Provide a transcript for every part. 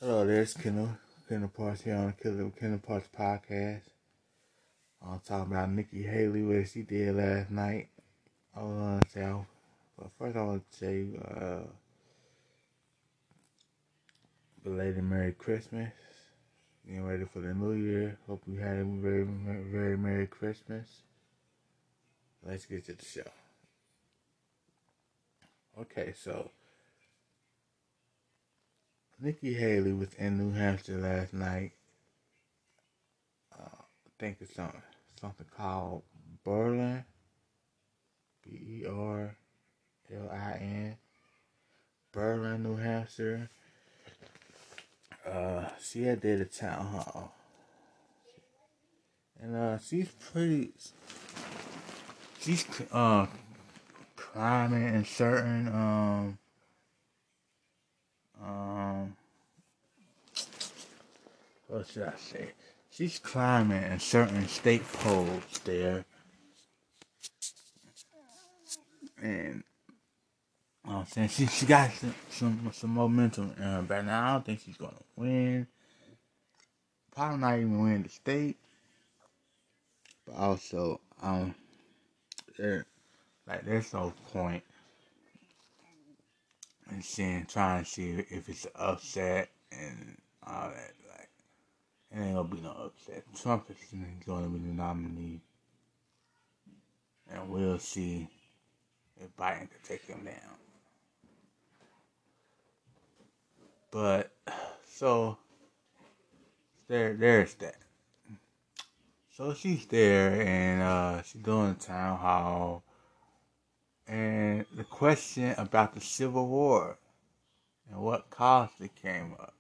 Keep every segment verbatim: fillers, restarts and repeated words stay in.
Hello, there's Kendall. Kendall Parts here on the Kendall, Kendall Parts podcast. I'm talking about Nikki Haley, what she did last night. I want to say, but first I want to say, uh, belated Merry Christmas. Getting ready for the New Year. Hope you had a very, very Merry Christmas. Let's get to the show. Okay, so Nikki Haley was in New Hampshire last night. Uh, I think it's something, something called Berlin. B E R L I N. Berlin, New Hampshire. Uh, she had did a town hall. And uh, she's pretty, she's uh, climbing in certain, um, um, what should I say? She's climbing in certain state poles there. And You know what I'm saying? She, she got some, some, some momentum in her back. Now, I don't think she's going to win. Probably not even win the state. But also, um, there, like, there's no point in seeing, trying to see if it's an upset and all that. Like, it ain't going to be no upset. Trump is going to be the nominee. And we'll see if Biden can take him down. But, so, there, there's that. So she's there, and uh, she's doing a town hall, and the question about the Civil War and what caused it came up.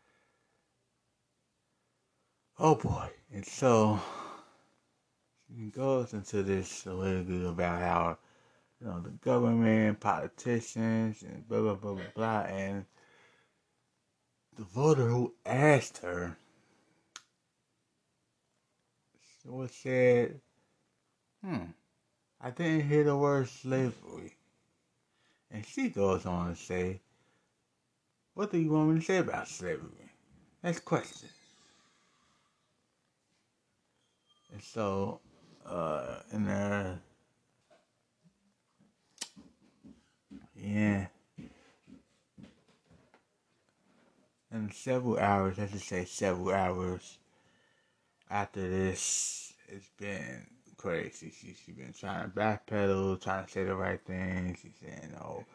Oh boy! And so she goes into this a little bit about how, you know, the government, politicians, and blah blah blah blah blah, and the voter who asked her was said, "Hmm, I didn't hear the word slavery." And she goes on to say, "What do you want me to say about slavery?" Next question. And so, uh, in there, yeah, in several hours, let's just say several hours after this, it's been crazy. She, she's been trying to backpedal, trying to say the right thing. She's saying, oh,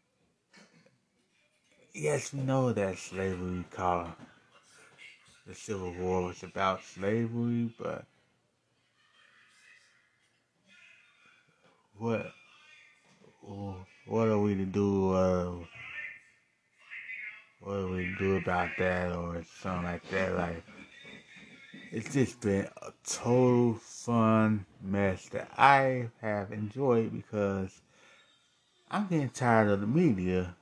yes, we know that slavery caused the Civil War was about slavery, but what what are we to do? Uh, what do we do about that, or something like that? Like, it's just been a total fun mess that I have enjoyed because I'm getting tired of the media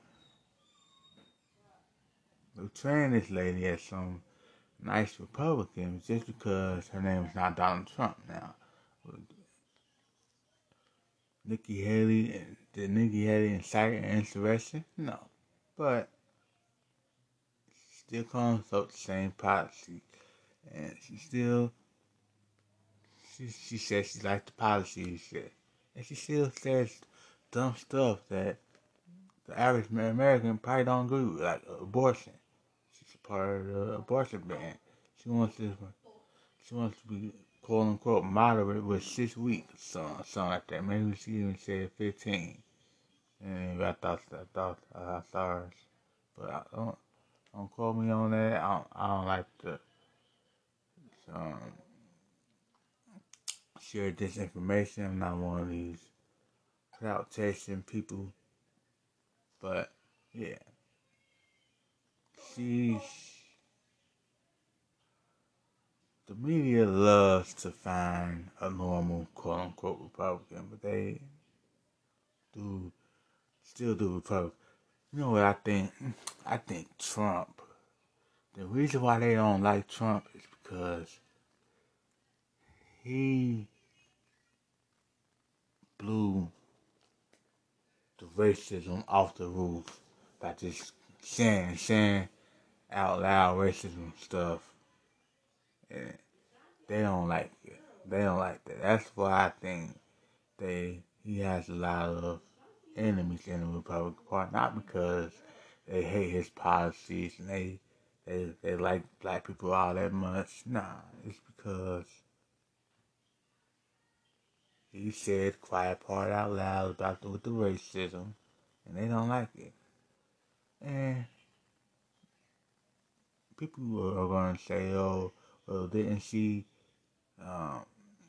portraying this lady as some nice Republican just because her name is not Donald Trump now. Nikki Haley, did Nikki Haley incite an insurrection? No. But she still comes up the same policy. And she still, she, she says she likes the policy she said. And she still says dumb stuff that the average American probably don't agree with, like abortion. She's a part of the abortion ban. She wants to, she wants to be quote unquote moderate with six weeks, something, something like that. Maybe she even said fifteen. And I thought, I thought, I thought hers. But I don't, don't quote me on that. I don't, I don't like to um, share disinformation. I'm not one of these clout chasing people. But yeah, she's the media loves to find a normal quote unquote Republican, but they do still do Republican. You know what I think? I think Trump. The reason why they don't like Trump is because he blew the racism off the roof by just saying, saying, out loud racism stuff, and they don't like it. They don't like that. That's why I think they he has a lot of enemies in the Republican Party. Not because they hate his policies and they they they like black people all that much. Nah, it's because he said quiet part out loud about the, with the racism, and they don't like it. And people are going to say, "Oh, well, didn't she um,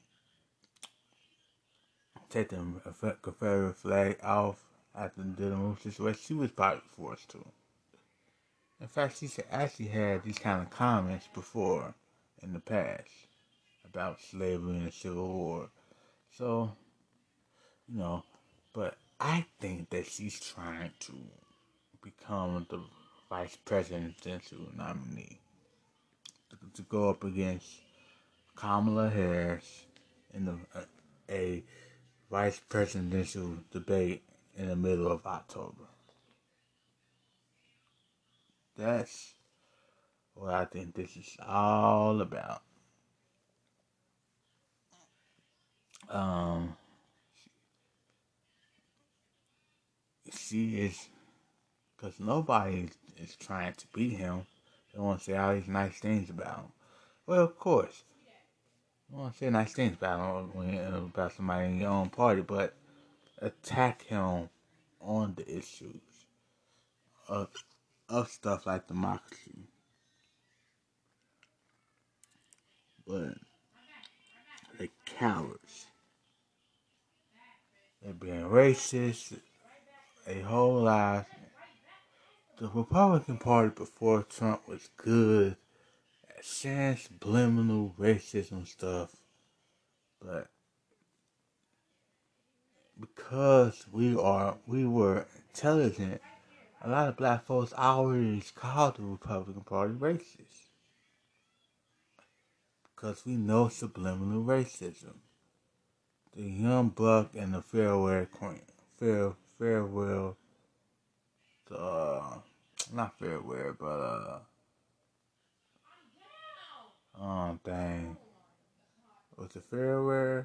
take the Confederate flag off after the Dillon situation?" She was probably forced to. In fact, she actually had these kind of comments before in the past about slavery and the Civil War. So, you know, but I think that she's trying to become the vice presidential nominee to, to go up against Kamala Harris in the, uh, a vice presidential debate in the middle of October. That's what I think this is all about. Um, she is, because nobody is trying to beat him. They want to say all these nice things about him. Well, of course, you want to say nice things about him, about somebody in your own party, but attack him on the issues of, of stuff like democracy. But they cowards. They're being racist, a whole lot. The Republican Party before Trump was good at saying subliminal racism stuff, but because we are we were intelligent, a lot of black folks always called the Republican Party racist because we know subliminal racism. The young buck and the farewell queen, fair farewell, the uh, not farewell, but uh, um, dang, was it farewell?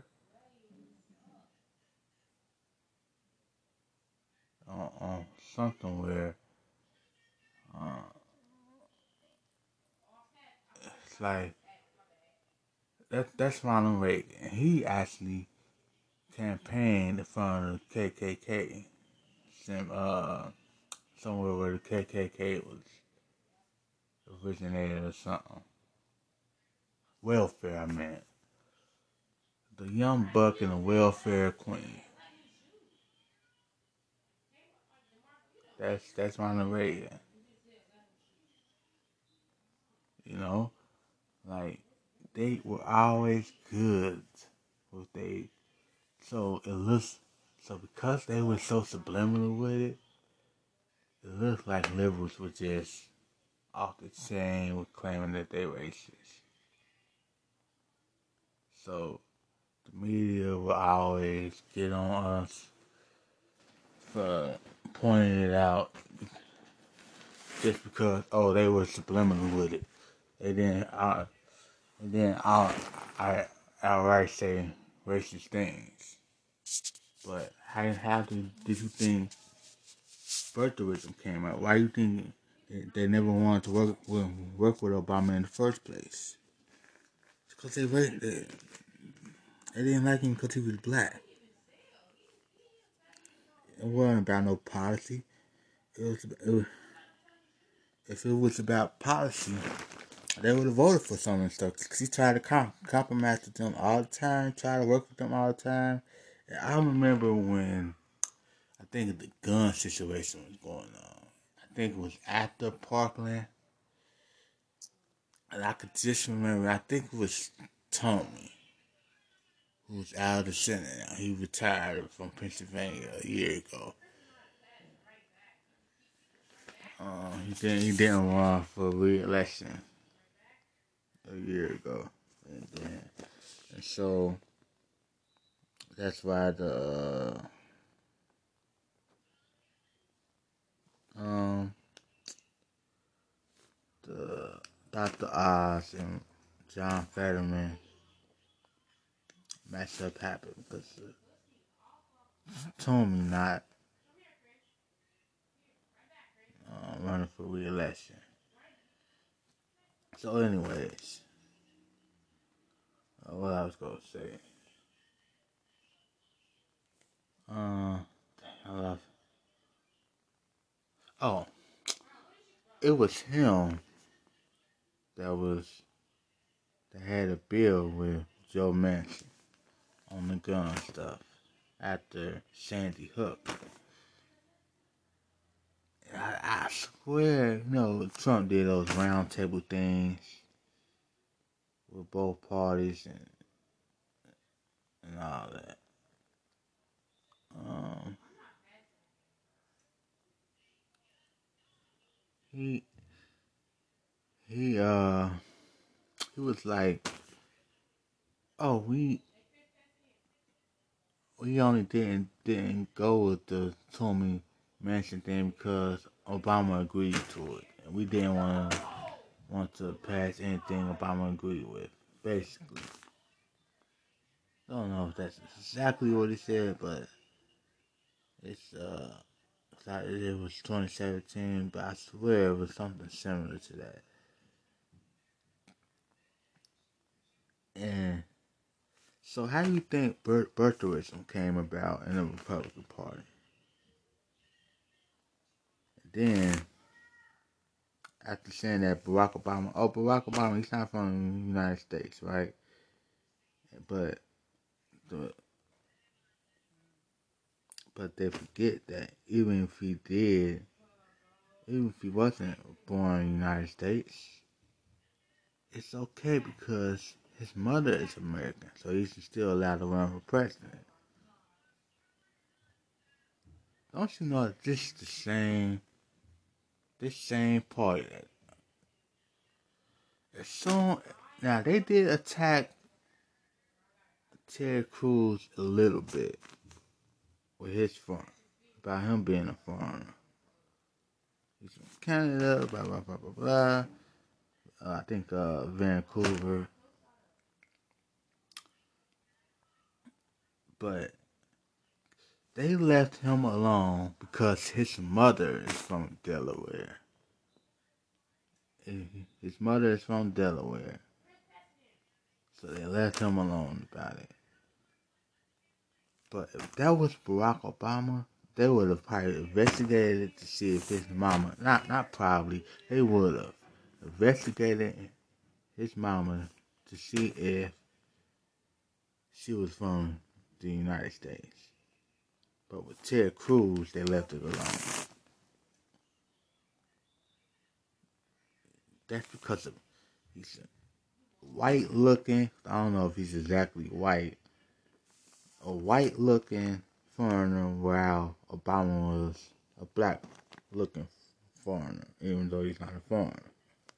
Uh, uh, something where uh, it's like that. That's Ronald Reagan. He actually campaigned in front of the K K K. Some, uh, somewhere where the K K K was originated or something. Welfare, I meant. The young buck and the welfare queen. That's that's Ronald Reagan. You know, like they were always good with they. So it looks so because they were so subliminal with it, it looks like liberals were just off the chain with claiming that they racist. So the media will always get on us for pointing it out just because oh they were subliminal with it. They didn't uh, they didn't uh, I outright say racist things. But how how did, did you think birtherism came out? Why do you think they, they never wanted to work with, work with Obama in the first place? It's because they, they they didn't like him because he was black. It wasn't about no policy. It was, it was if it was about policy, they would have voted for some of the stuff. Cause he tried to comp- compromise with them all the time, tried to work with them all the time. And I remember when I think the gun situation was going on. I think it was after Parkland, and I could just remember. I think it was Tommy who was out of the Senate now. He retired from Pennsylvania a year ago. Uh, he didn't. He didn't run for re-election a year ago, and then and so that's why the uh, um the Doctor Oz and John Fetterman mess up happened because uh, Toomey not uh, running for re-election. So, anyways, uh, what I was gonna say. Uh, I love. Oh, it was him that was that had a bill with Joe Manchin on the gun stuff after Sandy Hook. I, I swear, you know, Trump did those roundtable things with both parties and and all that. Um, he he uh he was like, oh, we we only didn't didn't go with the Tommy Mansion thing because Obama agreed to it, and we didn't want to want to pass anything Obama agreed with. Basically, I don't know if that's exactly what he said, but it's uh. It was twenty seventeen, but I swear it was something similar to that. And so, how do you think birth, birtherism came about in the Republican Party? Then, after saying that Barack Obama, oh, Barack Obama, he's not from the United States, right? But the but they forget that even if he did, even if he wasn't born in the United States, it's okay because his mother is American, so he's still allowed to run for president. Don't you know that this is the same, this same party that as soon now they did attack Ted Cruz a little bit with his front about him being a foreigner. He's from Canada, blah blah blah blah blah. Uh, I think uh, Vancouver, but they left him alone because his mother is from Delaware. His mother is from Delaware, so they left him alone about it. But if that was Barack Obama, they would have probably investigated to see if his mama, not not probably, they would have investigated his mama to see if she was from the United States. But with Ted Cruz, they left it alone. That's because of he's white looking. I don't know if he's exactly white. A white looking foreigner, while Obama was a black looking foreigner, even though he's not a foreigner.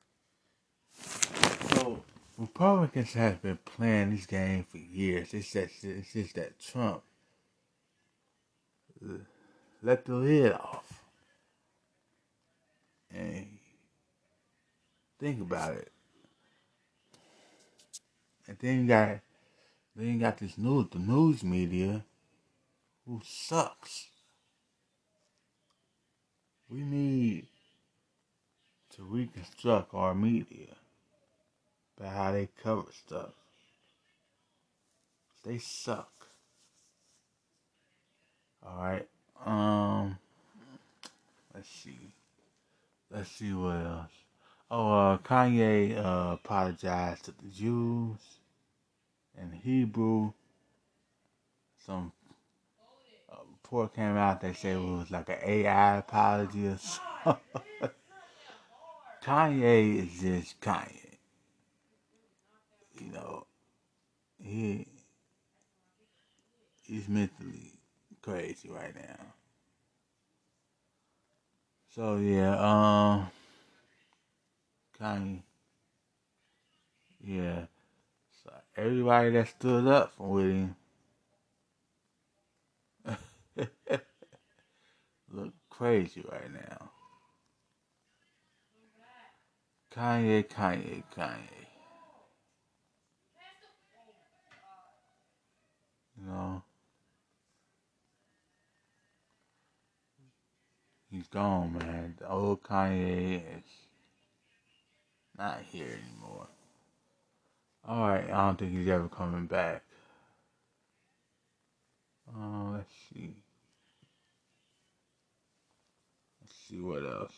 So Republicans have been playing this game for years. It's just, it's just that Trump let the lid off. And think about it. And then you got then you got this news the news media who sucks. We need to reconstruct our media about how they cover stuff. They suck. Alright. Um let's see. Let's see what else. Oh, uh, Kanye uh, apologized to the Jews in Hebrew. Some uh, report came out that said it was like an A I apology or something. Kanye is just Kanye. You know, he he's mentally crazy right now. So yeah, um, Kanye, yeah. So everybody that stood up with him look crazy right now. Kanye, Kanye, Kanye. You know, he's gone, man. The old Kanye is not here anymore. Alright, I don't think he's ever coming back. Uh, let's see. Let's see what else.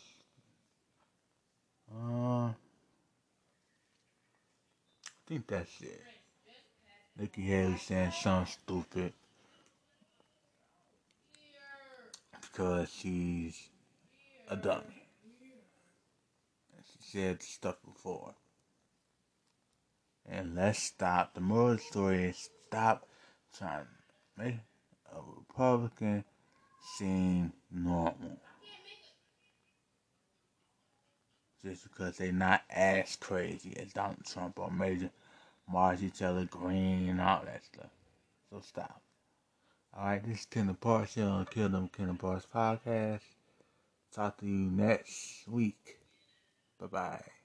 Uh, I think that's it. Nikki Haley saying something stupid because she's a dummy. She said stuff before. And let's stop. The moral of the story is stop trying to make a Republican seem normal. Just because they're not as crazy as Donald Trump or Major Margie Taylor Greene and all that stuff. So stop. Alright, this is Kendall Parks here on Kill Them Kendall Parks Podcast. Talk to you next week. Bye bye.